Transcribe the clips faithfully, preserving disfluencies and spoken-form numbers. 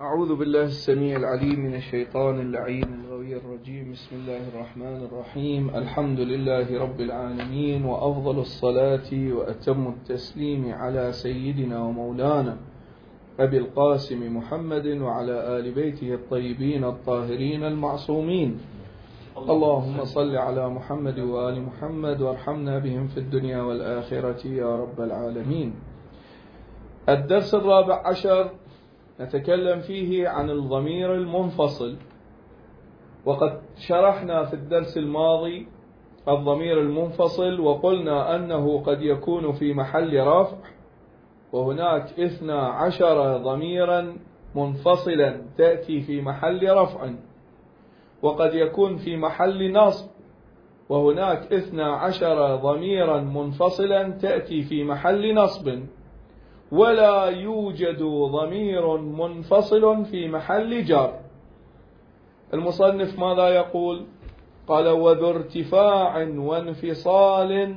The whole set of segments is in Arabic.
أعوذ بالله السميع العليم من الشيطان اللعين الغوي الرجيم. بسم الله الرحمن الرحيم. الحمد لله رب العالمين، وأفضل الصلاة وأتم التسليم على سيدنا ومولانا أبي القاسم محمد وعلى آل بيته الطيبين الطاهرين المعصومين. اللهم صل على محمد وآل محمد وارحمنا بهم في الدنيا والآخرة يا رب العالمين. الدرس الرابع عشر نتكلم فيه عن الضمير المنفصل، وقد شرحنا في الدرس الماضي الضمير المنفصل وقلنا أنه قد يكون في محل رفع، وهناك اثنا عشر ضميرا منفصلا تأتي في محل رفع، وقد يكون في محل نصب، وهناك اثنا عشر ضميرا منفصلا تأتي في محل نصب، ولا يوجد ضمير منفصل في محل جر. المصنف ماذا يقول؟ قال: وذو ارتفاع وانفصال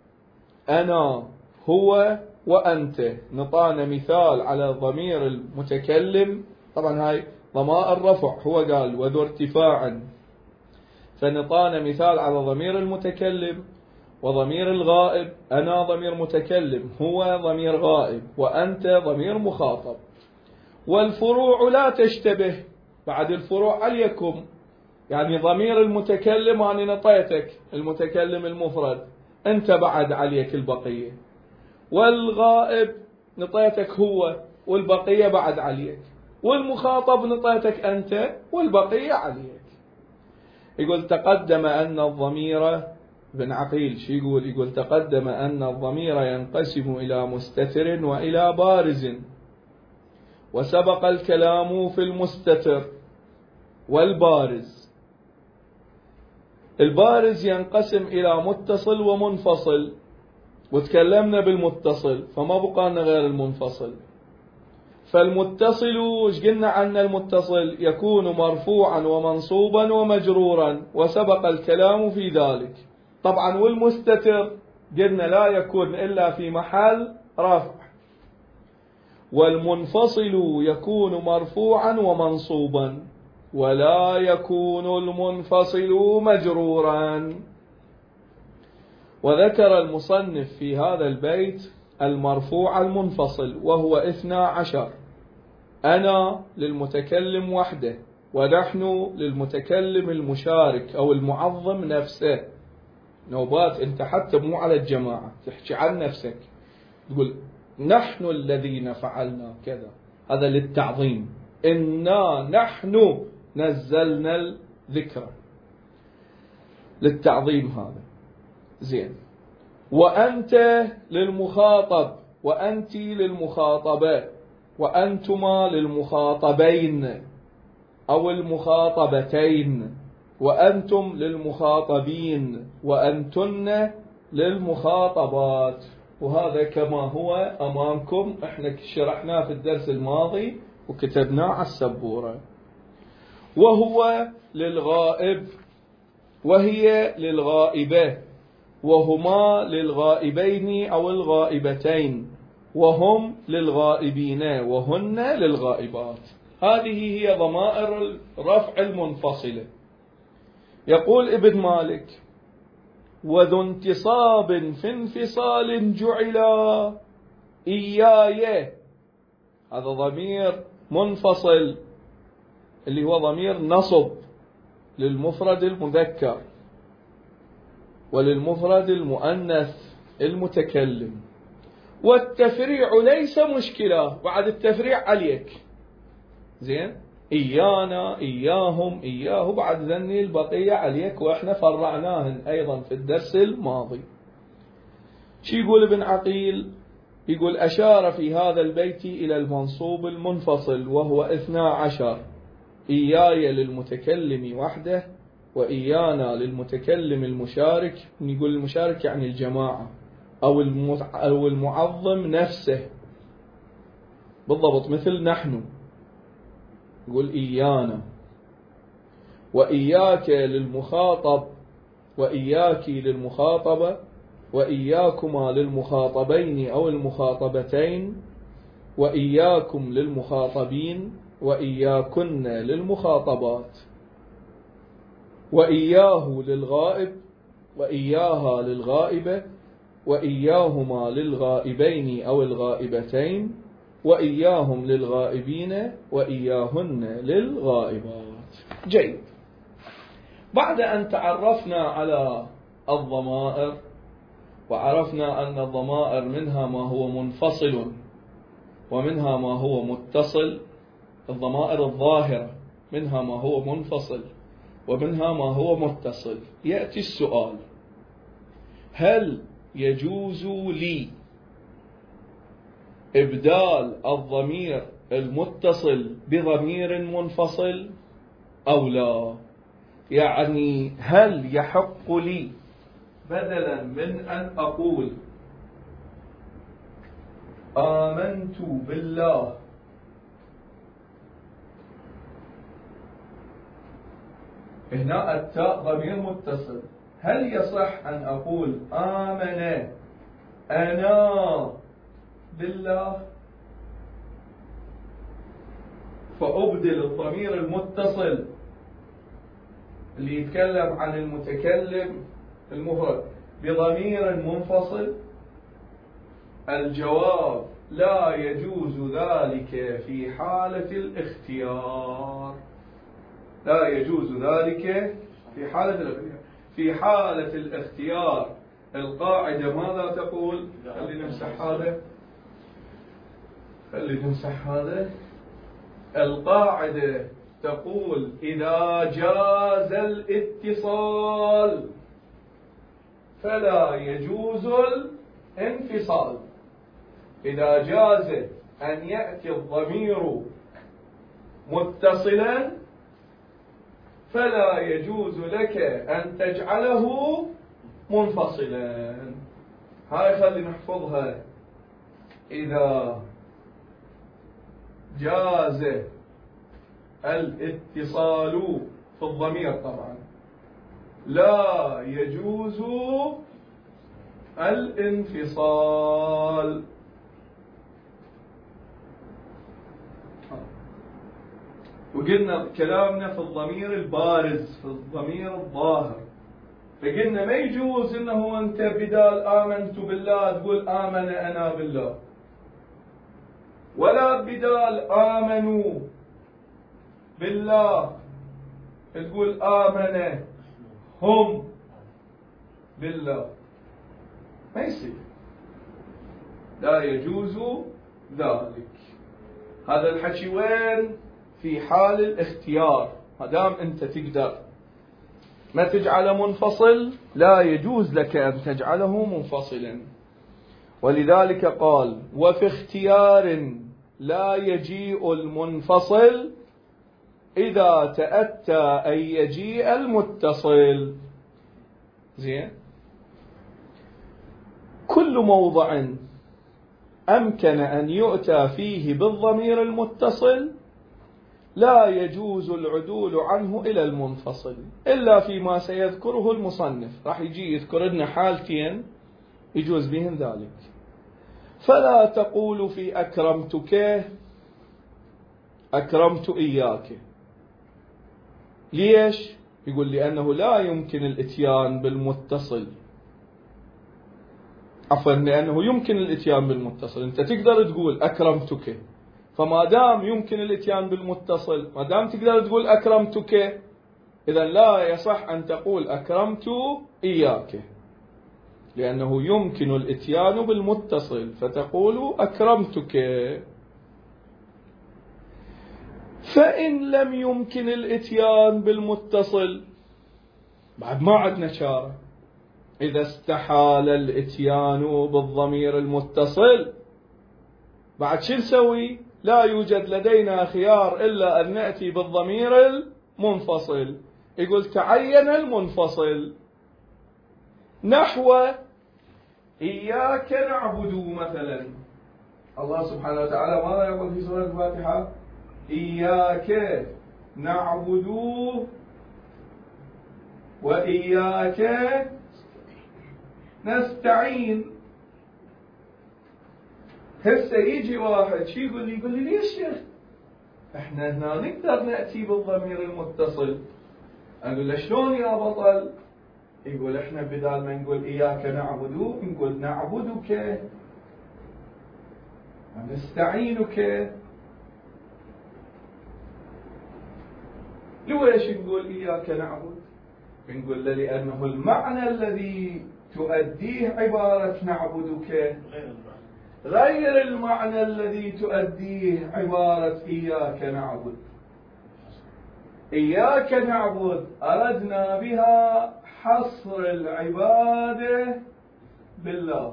أنا هو وأنت. نطانا مثال على ضمير المتكلم، طبعا هاي ضمائر الرفع، هو قال وذو ارتفاع، فنطانا مثال على ضمير المتكلم وضمير الغائب. أنا ضمير متكلم، هو ضمير غائب، وأنت ضمير مخاطب. والفروع لا تشتبه، بعد الفروع عليكم، يعني ضمير المتكلم أنا نطيتك المتكلم المفرد، أنت بعد عليك البقية. والغائب نطيتك هو والبقية بعد عليك. والمخاطب نطيتك أنت والبقية عليك. يقول تقدم أن الضمير، ابن عقيل شو يقول؟ يقول تقدم أن الضمير ينقسم إلى مستتر وإلى بارز، وسبق الكلام في المستتر والبارز. البارز ينقسم إلى متصل ومنفصل، وتكلمنا بالمتصل فما بقى لنا غير المنفصل. فالمتصل ايش قلنا عن المتصل؟ يكون مرفوعا ومنصوبا ومجرورا، وسبق الكلام في ذلك. طبعا والمستتر قلنا لا يكون إلا في محل رفع. والمنفصل يكون مرفوعا ومنصوبا، ولا يكون المنفصل مجرورا. وذكر المصنف في هذا البيت المرفوع المنفصل، وهو اثنا عشر. أنا للمتكلم وحده، ونحن للمتكلم المشارك أو المعظم نفسه. نوبات أنت حتى مو على الجماعة، تحكي عن نفسك، تقول نحن الذين فعلنا كذا، هذا للتعظيم. إنا نحن نزلنا الذكر، للتعظيم هذا. زين. وأنت للمخاطب، وأنت للمخاطبة، وأنتما للمخاطبين أو المخاطبتين، وأنتم للمخاطبين، وأنتن للمخاطبات. وهذا كما هو أمامكم، احنا شرحناه في الدرس الماضي وكتبناه على السبورة. وهو للغائب، وهي للغائبة، وهما للغائبين أو الغائبتين، وهم للغائبين، وهن للغائبات. هذه هي ضمائر الرفع المنفصلة. يقول ابن مالك: وذو انتصاب في انفصال جعلا إياي. هذا ضمير منفصل اللي هو ضمير نصب للمفرد المذكر وللمفرد المؤنث المتكلم. والتفريع ليس مشكلة، بعد التفريع عليك. زين. إيانا، إياهم، إياه، بعد ذني البقية عليك، وإحنا فرعناهن أيضا في الدرس الماضي. شو يقول ابن عقيل؟ يقول أشار في هذا البيت إلى المنصوب المنفصل، وهو اثنا عشر. إياي للمتكلم وحده، وإيانا للمتكلم المشارك. يقول المشارك يعني الجماعة أو المعظم نفسه، بالضبط مثل نحن. يقول إيانا. وإياك للمخاطب، وإياك للمخاطبة، وإياكما للمخاطبين أو المخاطبتين، وإياكم للمخاطبين، وإياكن للمخاطبات، وإياه للغائب، وإياها للغائبة، وإياهما للغائبين أو الغائبتين، وإياهم للغائبين، وإياهن للغائبات. جيد. بعد أن تعرفنا على الضمائر وعرفنا أن الضمائر منها ما هو منفصل ومنها ما هو متصل، الضمائر الظاهرة منها ما هو منفصل ومنها ما هو متصل، يأتي السؤال: هل يجوز لي إبدال الضمير المتصل بضمير منفصل أو لا؟ يعني هل يحق لي بدلا من أن أقول آمنت بالله هنا التاء ضمير متصل، هل يصح أن أقول آمن أنا بالله فأبدل الضمير المتصل اللي يتكلم عن المتكلم المفرد بضمير منفصل؟ الجواب: لا يجوز ذلك في حالة الاختيار. لا يجوز ذلك في حالة الاختيار. في حالة الاختيار القاعدة ماذا تقول؟ خلينا نمسح هذا خلينا نمسح هذا القاعدة تقول: إذا جاز الاتصال فلا يجوز الانفصال. إذا جاز أن يأتي الضمير متصلا فلا يجوز لك أن تجعله منفصلا. هاي خلي نحفظها: إذا جاز الاتصال في الضمير طبعا لا يجوز الانفصال. وقلنا كلامنا في الضمير البارز، في الضمير الظاهر، فقلنا ما يجوز انه انت بدال آمنت بالله تقول آمن أنا بالله، ولا بدال آمنوا بالله تقول آمن هم بالله. ما يصير، لا يجوز ذلك. هذا الحكي وين؟ في حال الاختيار. ما دام انت تقدر ما تجعله منفصل لا يجوز لك ان تجعله منفصلا. ولذلك قال: وفي اختيار لا يجيء المنفصل إذا تأتى أن يجيء المتصل. زين؟ كل موضع أمكن أن يؤتى فيه بالضمير المتصل لا يجوز العدول عنه إلى المنفصل إلا فيما سيذكره المصنف. راح يجي يذكر لنا حالتين يجوز بهم ذلك. فلا تقول في أكرمتك أكرمت إياك. ليش؟ يقول لأنه لا يمكن الاتيان بالمتصل. عفوا، لأنه يمكن الاتيان بالمتصل. أنت تقدر تقول أكرمتك، فما دام يمكن الاتيان بالمتصل، ما دام تقدر تقول أكرمتك، إذن لا يصح أن تقول أكرمت إياك، لأنه يمكن الاتيان بالمتصل فتقول أكرمتك. فإن لم يمكن الاتيان بالمتصل بعد ما عندنا شارة. إذا استحال الاتيان بالضمير المتصل بعد شو نسوي؟ لا يوجد لدينا خيار إلا أن نأتي بالضمير المنفصل. يقول: تعين المنفصل نحو إياك نعبد مثلا. الله سبحانه وتعالى ماذا يقول في سورة الفاتحة؟ إياك نعبد وإياك نستعين. هسه يجي واحد شي يقول لي يقول لي ليش شيخ احنا هنا نقدر نأتي بالضمير المتصل؟ اقول له شلون يا بطل؟ يقول احنا بدال ما نقول اياك نعبد نقول نعبدك ونستعينك. ليش نقول اياك نعبد؟ نقول له لانه المعنى الذي تؤديه عبارة نعبدك غير المعنى الذي تؤديه عبارة إياك نعبد. إياك نعبد أردنا بها حصر العبادة بالله،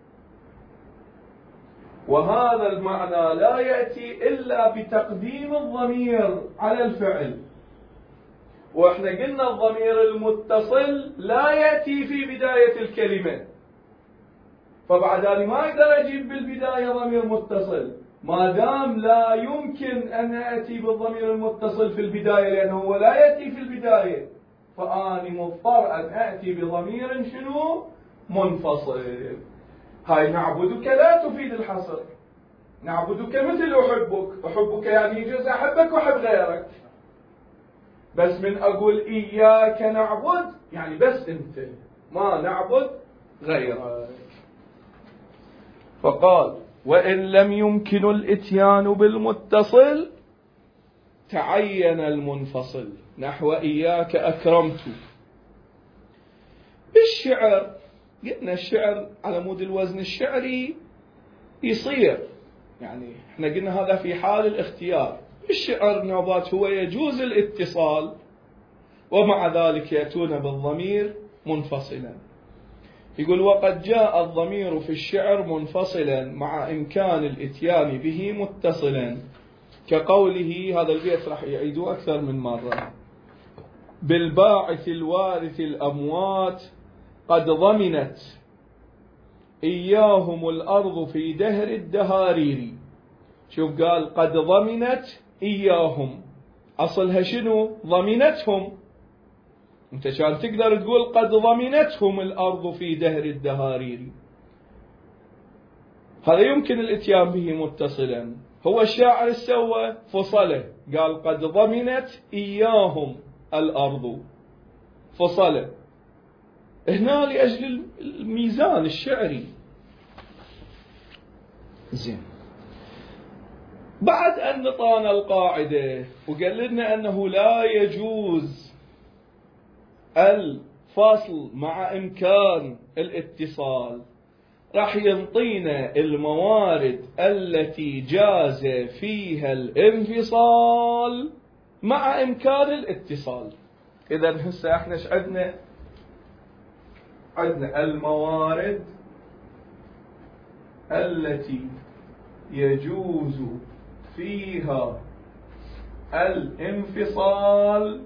وهذا المعنى لا يأتي إلا بتقديم الضمير على الفعل. وإحنا قلنا الضمير المتصل لا يأتي في بداية الكلمة، فبعد ذلك ما أقدر أجيب بالبداية ضمير متصل ما دام لا يمكن أن أتي بالضمير المتصل في البداية، لأنه لا يأتي في البداية، فأني مضطر أن أتي بضمير شنو؟ منفصل. هاي نعبدك لا تفيد الحصر. نعبدك مثل أحبك، أحبك يعني يجوز أحبك وأحب غيرك، بس من أقول إياك نعبد يعني بس أنت، ما نعبد غيرك. فقال وإن لم يمكن الإتيان بالمتصل تعين المنفصل، نحو إياك أكرمت. بالشعر قلنا الشعر على مود الوزن الشعري يصير، يعني احنا قلنا هذا في حال الاختيار. بالشعر نوبات هو يجوز الاتصال ومع ذلك يأتون بالضمير منفصلا. يقول وقد جاء الضمير في الشعر منفصلا مع إمكان الإتيان به متصلا، كقوله، هذا البيت راح يعيدوه أكثر من مرة، بالباعث الوارث الأموات قد ضمنت إياهم الأرض في دهر الدهارير. شوف قال قد ضمنت إياهم، أصلها شنو؟ ضمنتهم. انت كان تقدر تقول قد ضمنتهم الأرض في دهر الدهارير، هذا يمكن الاتيان به متصلا. هو الشاعر سوى فصله، قال قد ضمنت إياهم الأرض، فصله هنا لأجل الميزان الشعري. زين، بعد أن نطانا القاعدة وقال لنا أنه لا يجوز الفصل مع إمكان الاتصال، راح ينطينا الموارد التي جاز فيها الانفصال مع إمكان الاتصال. إذا هسه احنا ايش عندنا؟ عندنا الموارد التي يجوز فيها الانفصال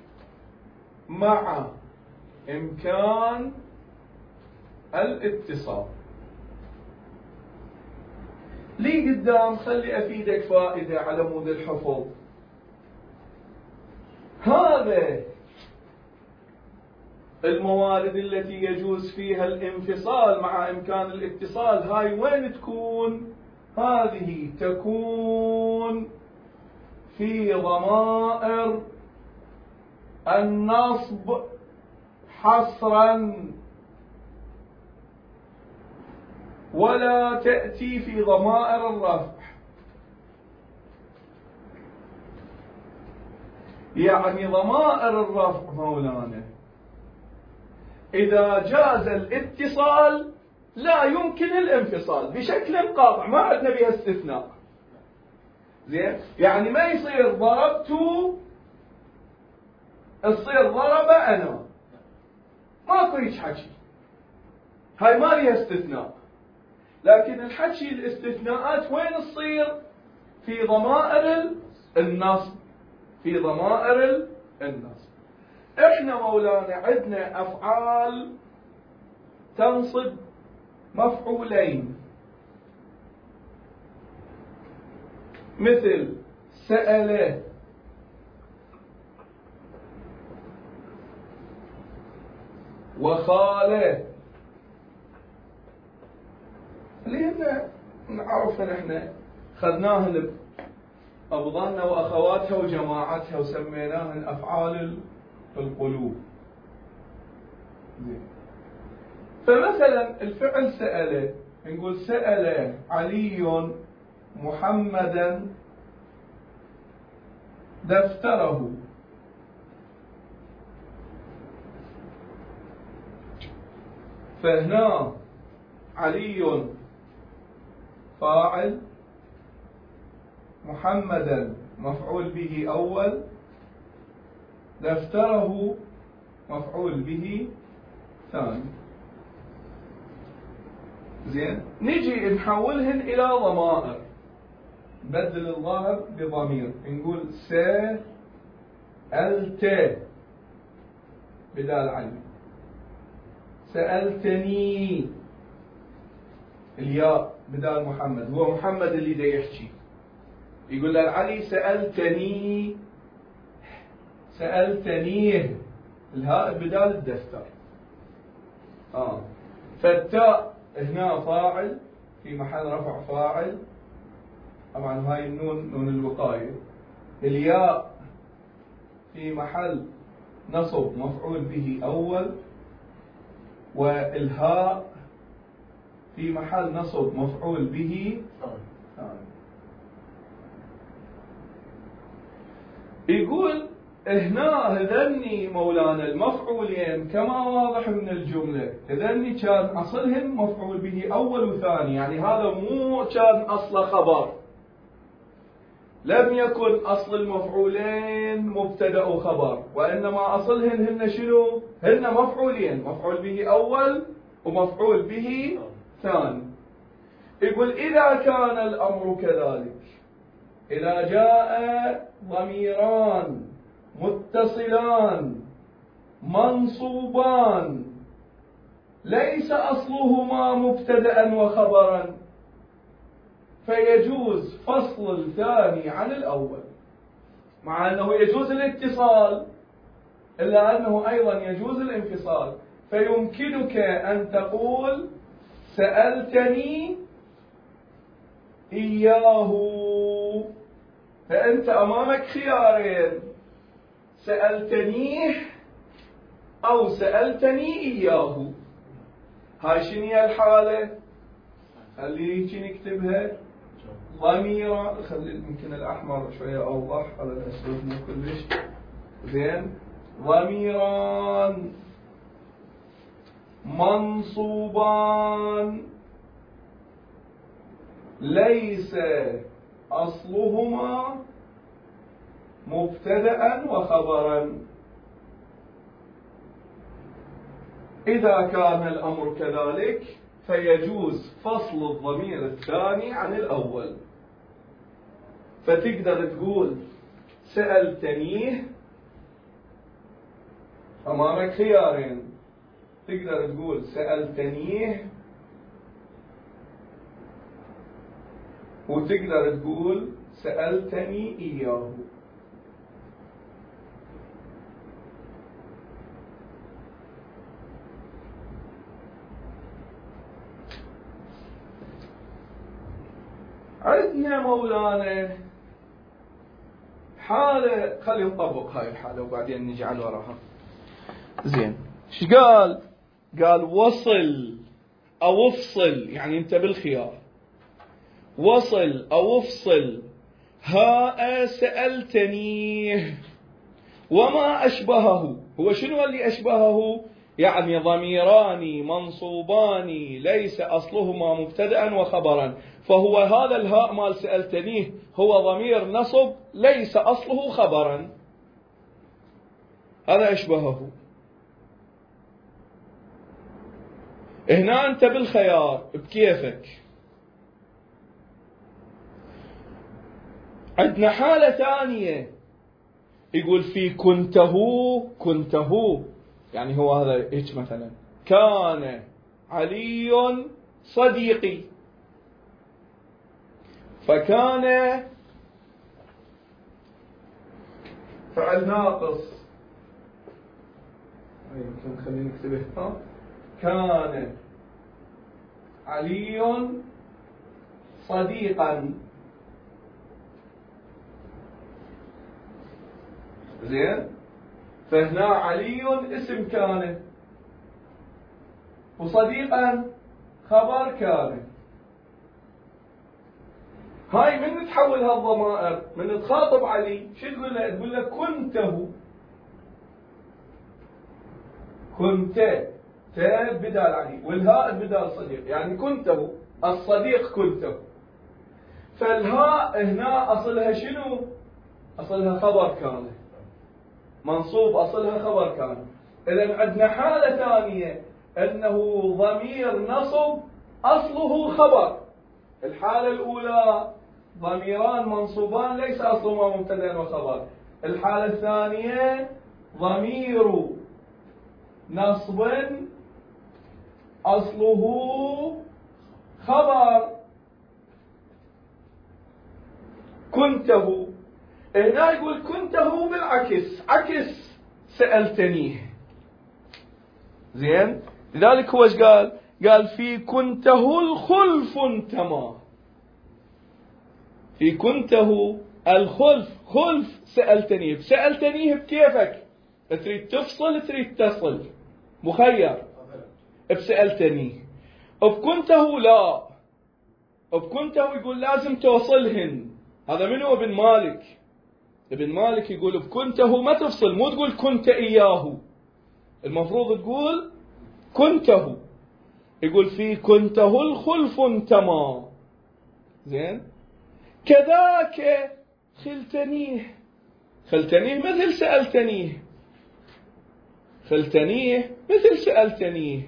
مع إمكان الاتصال. لي قدام خلي أفيدك فائدة على مود الحفظ. هذا الموارد التي يجوز فيها الانفصال مع إمكان الاتصال، هاي وين تكون؟ هذه تكون في ضمائر النصب حصرا، ولا تأتي في ضمائر الرفع. يعني ضمائر الرفع مولانا إذا جاز الاتصال لا يمكن الانفصال بشكل قاطع، ما عندنا بها استثناء. زين، يعني ما يصير ضربت تصير ضرب أنا، ماكو هيك حكي، هاي ما لها استثناء. لكن الحكي الاستثناءات وين تصير؟ في ضمائر النصب، في ضمائر النصب. احنا مولانا عندنا أفعال تنصب مفعولين، مثل سأل وخال، اللي هن نعرفها نحن، خذناهن أبضاننا وأخواتها وجماعتها وسميناهن أفعال القلوب. فمثلا الفعل سأل، نقول سأل علي محمدا دفتره. فهنا علي فاعل، محمدا مفعول به أول، دفتره مفعول به ثاني. زين، نجي نحولهن إلى ضمائر، بدل الظاهر بضمير، نقول سألت بدال علي، سألتني الياء بدال محمد، هو محمد اللي دا يحكي، يقول للعلي سألتني، سألتنيه، الهاء بدال الدفتر. آه. فالتاء هنا فاعل في محل رفع فاعل، طبعا هاي النون نون الوقاية، الياء في محل نصب مفعول به أول، والهاء في محل نصب مفعول به ثاني. يقول هنا هذني مولانا المفعولين كما واضح من الجملة، هذني كان أصلهن مفعول به أول وثاني، يعني هذا مو كان أصل خبر، لم يكن أصل المفعولين مبتدأ وخبر، وإنما أصلهن هن شنو؟ هن مفعولين، مفعول به أول ومفعول به ثاني. يقول إذا كان الأمر كذلك، إذا جاء ضميران متصلان منصوبان ليس أصلهما مبتدأ وخبرا، فيجوز فصل الثاني عن الأول، مع أنه يجوز الاتصال إلا أنه أيضا يجوز الانفصال. فيمكنك أن تقول سألتني إياه، فأنت أمامك خيارين، سألتنيه أو سألتني إياه. هاي شنو هي الحالة؟ خليني نكتبها ضميرا، خلي يمكن الأحمر شوية أوضح، هذا الأسود مو كلش زين. ضميران منصوبان ليس أصلهما مبتدأ وخبرا. إذا كان الأمر كذلك فيجوز فصل الضمير الثاني عن الأول، فتقدر تقول سألتنيه، أمامك خيارين، تقدر تقول سألتنيه وتقدر تقول سألتني إياه. عندنا مولانا حالة، خلينا نطبق هاي الحالة وبعدين نجي على وراها. زين، ايش قال؟ قال وصل أو افصل، يعني أنت بالخيار، وصل أو افصل ها سألتني وما أشبهه. هو شنو اللي أشبهه؟ يعني ضميران منصوبان ليس أصلهما مبتدأ وخبرا، فهو هذا الهاء مال سألتنيه هو ضمير نصب ليس أصله خبرا، هذا أشبهه. هنا أنت بالخيار بكيفك. عندنا حالة ثانية، يقول في كنته، كنته يعني هو هذا هيك مثلا، كان علي صديقي، فكان فعل ناقص، يمكن خلينا نكتبه، كان علي صديقا. زين، فهنا علي اسم كان وصديقا خبر كان. هاي من تحول هالضمائر من تخاطب علي شو تقول له؟ تقول له كنته، كنت، تاء بدال علي والهاء بدال صديق، يعني كنته الصديق كنته. فالهاء هنا اصلها شنو؟ اصلها خبر كان منصوب، اصلها خبر كان. اذا عندنا حاله ثانيه انه ضمير نصب اصله خبر. الحاله الاولى ضميران منصوبان ليس اصلهما مبتدا وخبر. الحاله الثانيه ضمير نصب اصله خبر كنته. هنا يقول كنته بالعكس، عكس سألتنيه. زين، لذلك هو ايش قال؟ قال في كنته الخلف انتما. في كنته الخلف، خلف سألتنيه. سألتنيه بكيفك، تريد تفصل تريد تصل، مخير. بسألتنيه. بكنته لا، بكنته يقول لازم توصلهن. هذا منو؟ ابن مالك. ابن مالك يقول بكنته ما تفصل، مو تقول كنت إياه، المفروض تقول كنته. يقول في كنته الخلف انتما. زين، كذاك خلتنيه. خلتنيه مثل سألتنيه، خلتنيه مثل سألتنيه.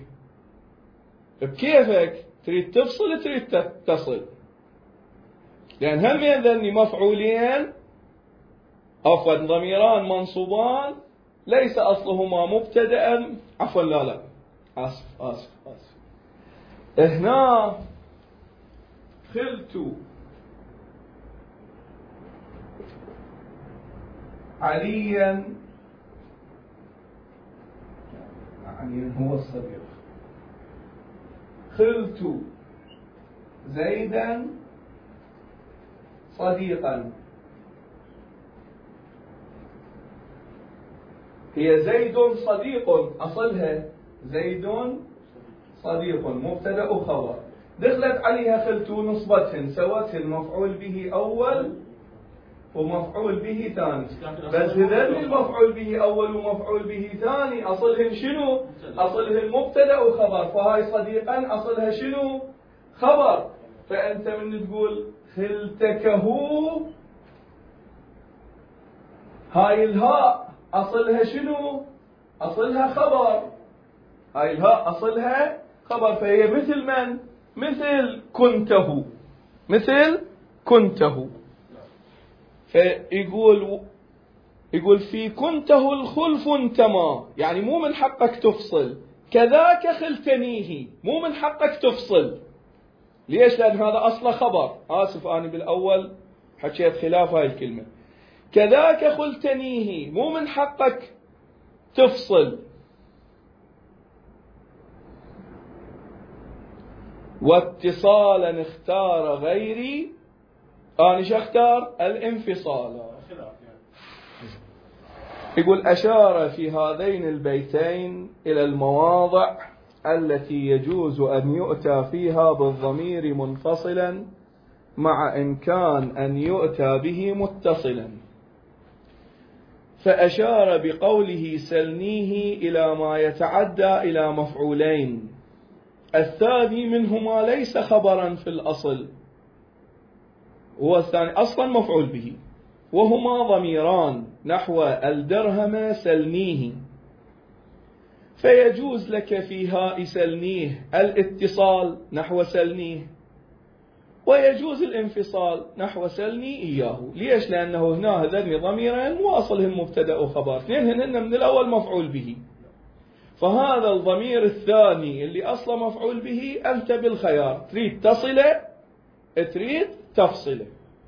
بكيفك، تريد تفصل تريد تتصل، لأن هم ذني مفعولين، عفوا ضميران منصوبان ليس أصلهما مبتدأ، عفوا لا لا آسف آسف آسف هنا خلت عليا، عليا هو الصديق. خلت زيدا صديقا. هي زيد صديق أصلها، زيد صديق مبتدأ وخبر. دخلت عليها خلت نصبتهن، سوتهن مفعول به أول ومفعول به ثاني. بس هذين المفعول به أول ومفعول به ثاني أصلهن شنو؟ أصلهن مبتدأ وخبر. فهاي صديقا أصلها شنو؟ خبر. فأنت من تقول خلتكه، هاي الهاء أصلها شنو؟ أصلها خبر. هاي الهاء أصلها خبر، فهي مثل من؟ مثل كنته، مثل كنته. فيقول يقول في كنته الخلف انتما، يعني مو من حقك تفصل. كذاك خلتنيه، مو من حقك تفصل. ليش؟ لأن هذا أصله خبر. آسف أنا بالأول حكيت خلاف هاي الكلمة. كذاك خلتنيه، مو من حقك تفصل. واتصالا اختار غيري، أنا شو اختار؟ الانفصال. يقول أشار في هذين البيتين إلى المواضع التي يجوز أن يؤتى فيها بالضمير منفصلا مع إمكان أن يؤتى به متصلا. فأشار بقوله سلنيه إلى ما يتعدى إلى مفعولين، الثاني منهما ليس خبرا في الأصل، هو الثاني أصلا مفعول به، وهما ضميران نحو الدرهم سلنيه. فيجوز لك في هاء سلنيه الاتصال نحو سلنيه، ويجوز الانفصال نحو سلني إياه. ليش؟ لأنه هنا هذين ضميرين وأصلهم مبتدأ وخبر، اثنين هن من الأول مفعول به. فهذا الضمير الثاني اللي أصلا مفعول به أنت بالخيار، تريد تصله تريد تفصله.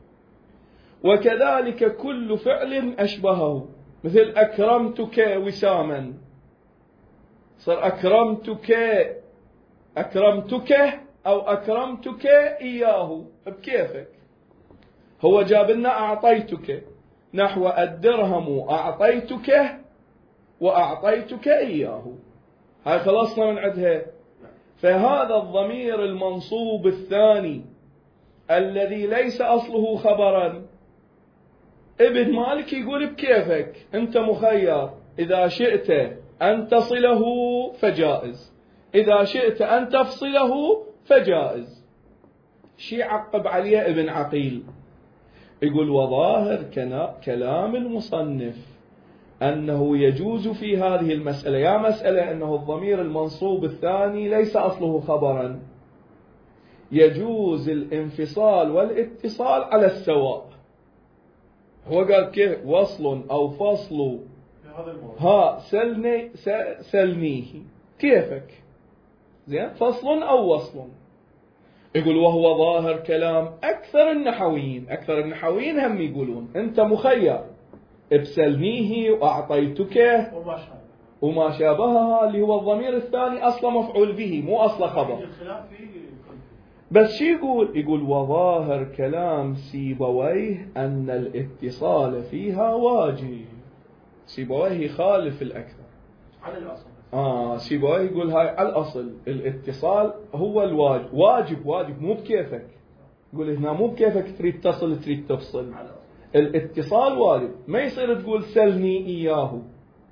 وكذلك كل فعل أشبهه، مثل أكرمتك وساما، صار أكرمتك أكرمتك أو أكرمتك إياه بكيفك. هو جاب لنا أعطيتك، نحو الدرهم أعطيتك وأعطيتك إياه، هاي خلصنا من عندها. فهذا الضمير المنصوب الثاني الذي ليس أصله خبرا، ابن مالك يقول بكيفك، أنت مخير، إذا شئت أن تصله فجائز، إذا شئت أن تفصله فجائز. شي عقب عليه ابن عقيل يقول وظاهر كلام المصنف أنه يجوز في هذه المسألة، يا مسألة أنه الضمير المنصوب الثاني ليس أصله خبرا، يجوز الانفصال والاتصال على السواء. هو قال كيف وصل أو فصل، ها سلني سلنيه كيفك، زين، فصل أو وصل. يقول وهو ظاهر كلام أكثر النحويين، أكثر النحويين هم يقولون أنت مخير بسلنيه وأعطيتك وما شابهها، اللي هو الضمير الثاني أصلا مفعول به مو أصلا خبر. بس شي يقول؟ يقول وظاهر كلام سيبويه أن الاتصال فيها واجب. سيبويه يخالف الأكثر على الأصل. آه سيبويه يقول هاي على الأصل الاتصال هو الواجب، واجب واجب مو بكيفك. يقول هنا مو بكيفك تريد تصل تريد تفصل، الاتصال واجب. ما يصير تقول سلني إياه،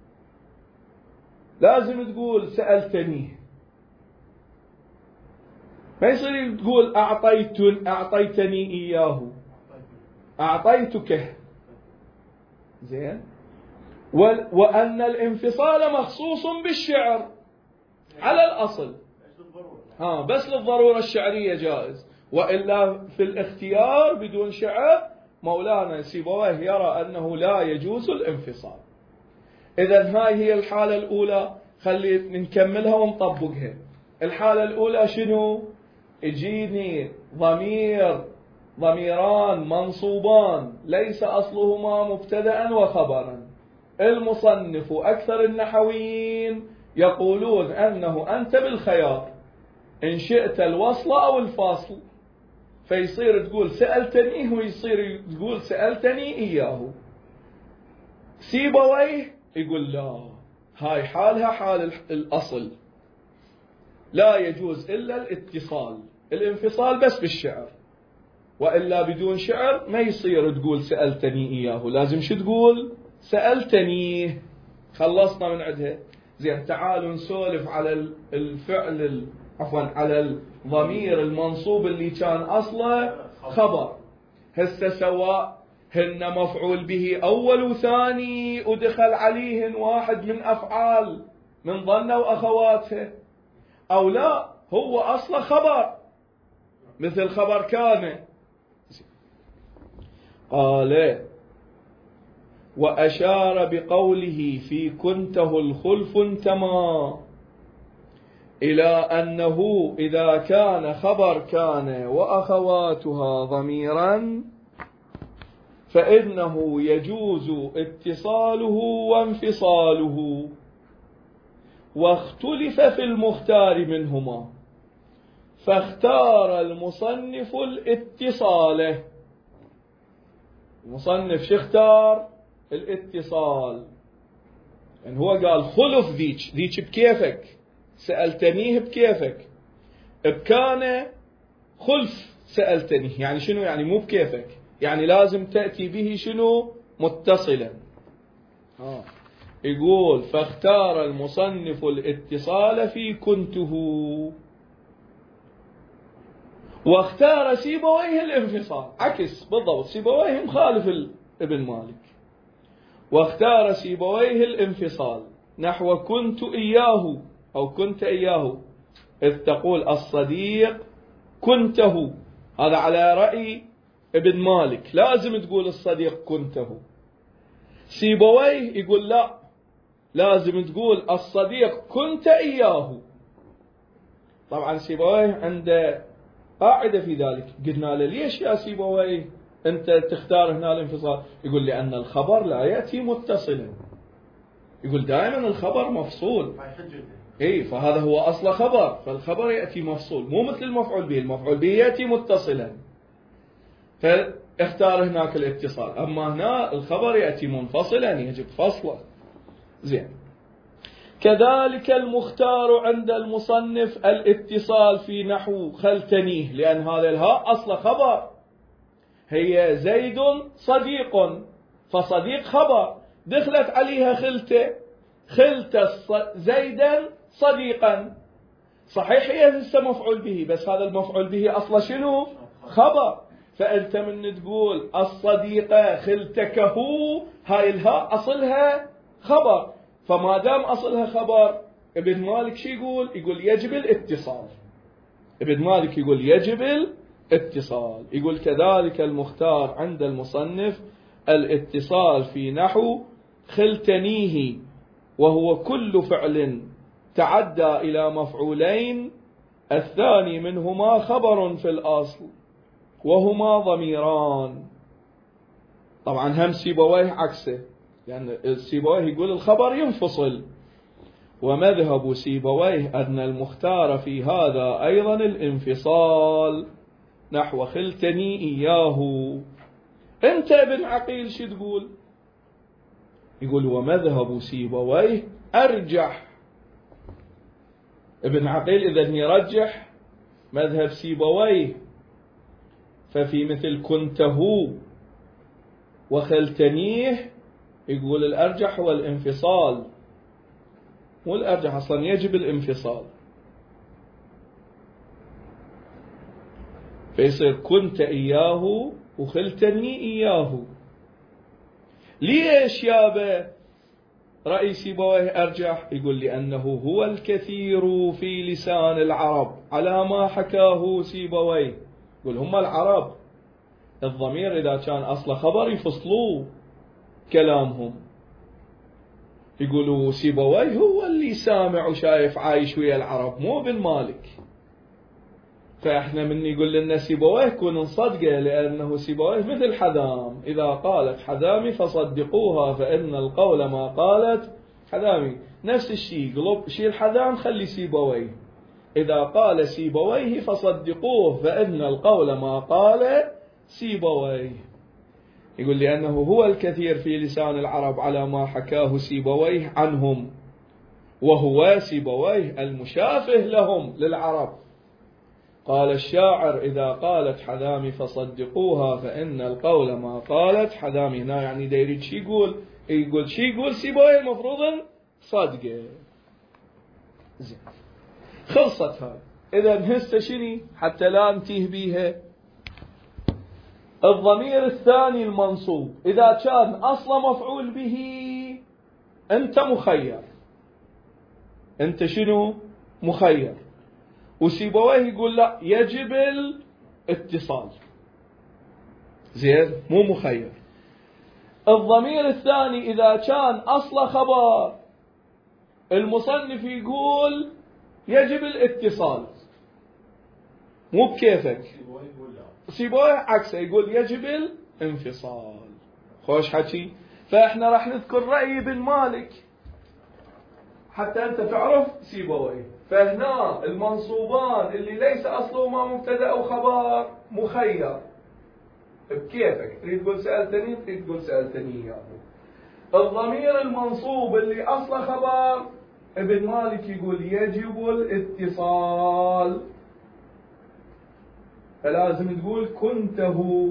لازم تقول سألتني. ما يصير تقول أعطيت أعطيتني إياه، أعطيتك، زين. وأن الانفصال مخصوص بالشعر على الأصل، ها بس للضرورة الشعرية جائز، وإلا في الاختيار بدون شعر مولانا سيبويه يرى أنه لا يجوز الانفصال. إذن هاي هي الحالة الأولى، خلي نكملها ونطبقها. الحالة الأولى شنو؟ يجيني ضمير ضميران منصوبان ليس أصلهما مبتدأ وخبرا، المصنف أكثر النحويين يقولون أنه أنت بالخيار إن شئت الوصل أو الفاصل، فيصير تقول سألتنيه ويصير تقول سألتني إياه. سيبويه يقول لا، هاي حالها حال الأصل، لا يجوز إلا الاتصال، الانفصال بس بالشعر، وإلا بدون شعر ما يصير تقول سألتني إياه، لازم شو تقول؟ سألتنيه. خلصنا من عندها. زين، تعالوا نسولف على الفعل عفوا على الضمير المنصوب اللي كان أصله خبر. هسه سواء هن مفعول به أول وثاني ودخل عليهن واحد من أفعال من ظن وأخواتها، أو لا هو أصله خبر مثل خبر كان. قال وأشار بقوله في كنته الخلف انتما إلى أنه إذا كان خبر كان وأخواتها ضميرا فإنه يجوز اتصاله وانفصاله، واختلف في المختار منهما، فاختار المصنف الاتصال. المصنف شو اختار؟ الاتصال. يعني هو قال خلف ذيك ذيك بكيفك، سألتنيه بكيفك، بكان خلف سألتني، يعني شنو؟ يعني مو بكيفك، يعني لازم تأتي به شنو؟ متصلا. آه. يقول فاختار المصنف الاتصال في كنته، واختار سيبويه الانفصال، عكس بالضبط، سيبويه مخالف ابن مالك، واختار سيبويه الانفصال نحو كنت إياه أو كنت إياه، إذ تقول الصديق كنته، هذا على رأي ابن مالك لازم تقول الصديق كنته. سيبويه يقول لا، لازم تقول الصديق كنت إياه. طبعا سيبويه عنده قاعدة في ذلك، قلنا له ليش يا سيبويه أنت تختار هنا الانفصال؟ يقول لأن الخبر لا يأتي متصلا، يقول دائما الخبر مفصول. اي فهذا هو أصل خبر، فالخبر يأتي مفصول مو مثل المفعول به، المفعول به يأتي متصلا فاختار هناك الاتصال، أما هنا الخبر يأتي منفصلا يجب فصله. زين. كذلك المختار عند المصنف الاتصال في نحو خلتنيه، لأن هذا الهاء أصل خبر، هي زيد صديق، فصديق خبر، دخلت عليها خلته، خلت زيدا صديقا، صحيح هي لسه مفعول به، بس هذا المفعول به أصلا شنو؟ خبر. فأنت من تقول الصديقة خلتكه، هاي الهاء أصلها خبر، فما دام أصلها خبر ابن مالك شو يقول؟ يقول يجب الاتصال. ابن مالك يقول يجب الاتصال، يقول كذلك المختار عند المصنف الاتصال في نحو خلتنيه، وهو كل فعل تعدى إلى مفعولين الثاني منهما خبر في الأصل وهما ضميران. طبعا هم سيبويه عكسه، يعني سيبويه يقول الخبر ينفصل، ومذهب سيبويه أن المختار في هذا أيضا الانفصال، نحو خلتني إياه. أنت ابن عقيل شو تقول؟ يقول ومذهب سيبويه أرجح. ابن عقيل إذن يرجح مذهب سيبويه، ففي مثل كنته وخلتنيه يقول الأرجح هو الانفصال، مو الأرجح أصلا يجب الانفصال، فيصير كنت إياه وخلتني إياه. ليش يابا رأي سيبويه أرجح؟ يقول لأنه هو الكثير في لسان العرب على ما حكاه سيبويه. يقول هم العرب الضمير إذا كان أصل خبر يفصلوه كلامهم، يقولوا سيبويه هو اللي سامع وشايف عايش ويا العرب مو ابن مالك، فإحنا من يقول لنا سيبويه كون نصدقه، لأنه سيبويه مثل حذام، إذا قالت حذامي فصدقوها فإن القول ما قالت حذامي، نفس الشيء قلب شيل حذام خلي سيبويه، إذا قال سيبويه فصدقوه فإن القول ما قال سيبويه. يقول لأنه هو الكثير في لسان العرب على ما حكاه سيبويه عنهم، وهو سيبويه المشافه لهم للعرب. قال الشاعر إذا قالت حذامي فصدقوها فإن القول ما قالت حذامي. هنا يعني دايريد شي يقول؟ يقول شي يقول سيبويه المفروض صدقه. زين خلصت هاي. إذا هسه شني حتى لا نتيه بيها؟ الضمير الثاني المنصوب إذا كان أصلا مفعول به أنت مخير، أنت شنو مخير، وسيبويه يقول لا يجب الاتصال، زين مو مخير. الضمير الثاني إذا كان أصلا خبر المصنف يقول يجب الاتصال، مو بكيفك. سيبويه عكسه يقول يجب الانفصال. خوش حكي. فإحنا راح نذكر رأي ابن مالك حتى أنت تعرف سيبويه. فهنا المنصوبان اللي ليس أصلهما مبتدأ أو خبر مخير بكيفك، تريد تقول سألتني تريد تقول سألتني إياه. الضمير المنصوب اللي أصله خبر ابن مالك يقول يجب الاتصال، فلازم تقول كنته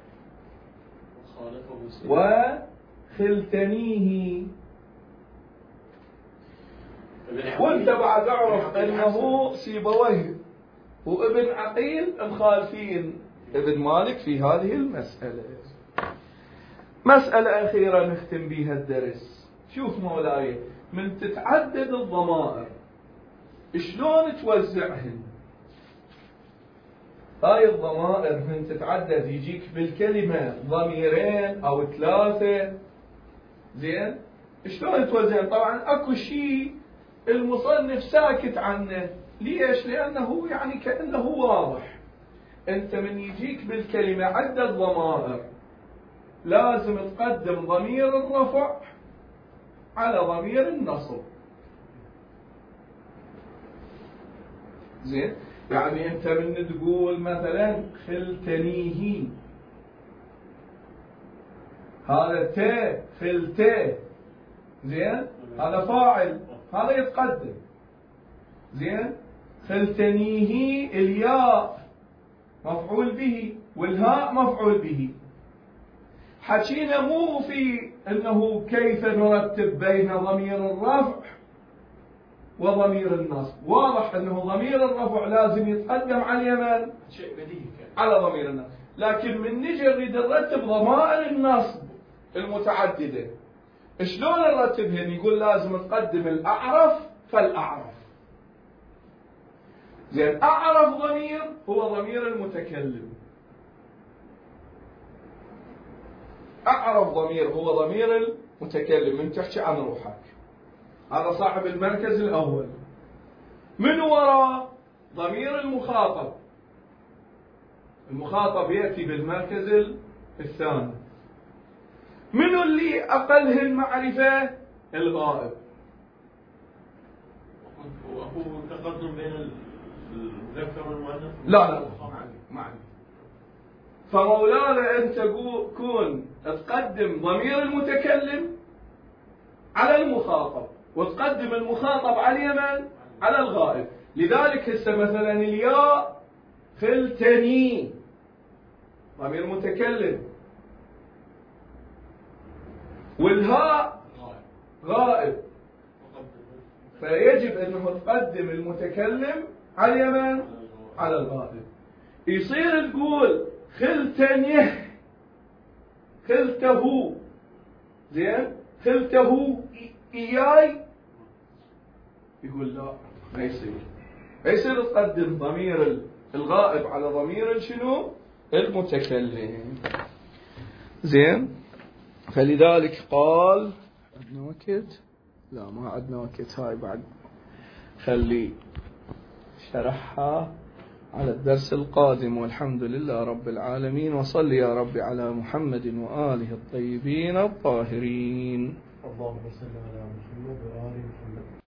وخلتنيه. وانت بعد اعرف انه سيبويه وابن عقيل مخالفين ابن مالك في هذه المسألة. مسألة أخيرة نختم بها الدرس. شوف مولاي، من تتعدد الضمائر شلون توزعهن؟ هاي الضمائر من تتعدد يجيك بالكلمة ضميرين أو ثلاثة، زين؟ شلون توزعهن؟ طبعا أكو شيء المصنف ساكت عنه. ليش؟ لأنه يعني كأنه واضح. أنت من يجيك بالكلمة عدة ضمائر لازم تقدم ضمير الرفع على ضمير النصب. زين، يعني أنت من تقول مثلا خلتنيه، هذا تا خلته، زين، هذا فاعل، هذا يتقدم. زين، خلتنيه الياء مفعول به والهاء مفعول به. حكينا مو في أنه كيف نرتب بين ضمير الرفع وضمير النصب. واضح أنه ضمير الرفع لازم يتقدم على اليمن، شيء بديهي على ضمير النصب. لكن من نجي نريد نرتب ضمائر النصب المتعددة، شلون نرتبهن؟ يقول لازم تقدم الأعرف فالأعرف. زين، أعرف ضمير هو ضمير المتكلم، أعرف ضمير هو ضمير المتكلم من تحكي عن روحك، هذا صاحب المركز الأول. من وراء ضمير المخاطب، المخاطب يأتي بالمركز الثاني. منو اللي أقلهن معرفة؟ الغائب. وهو تقدم بين المذكر والمؤنث؟ لا لا معني. فمولانا أنت تكون تقدم ضمير المتكلم على المخاطب، وتقدم المخاطب على اليمن على الغائب. لذلك هسه مثلا الياء خلتني ضمير متكلم، والهاء غائب، فيجب أنه تقدم المتكلم على اليمن على الغائب. يصير تقول خلتني خلته، زين، خلته إياي، يقول لا ما يصير، ما يصير تقدم ضمير الغائب على ضمير شنو؟ المتكلم. زين، فلذلك قال عندنا وقت؟ لا ما عندنا وقت، هاي بعد خلي شرحها على الدرس القادم. والحمد لله رب العالمين، وصل يا رب على محمد وآله الطيبين الطاهرين. اللهم صل على محمد وآل محمد.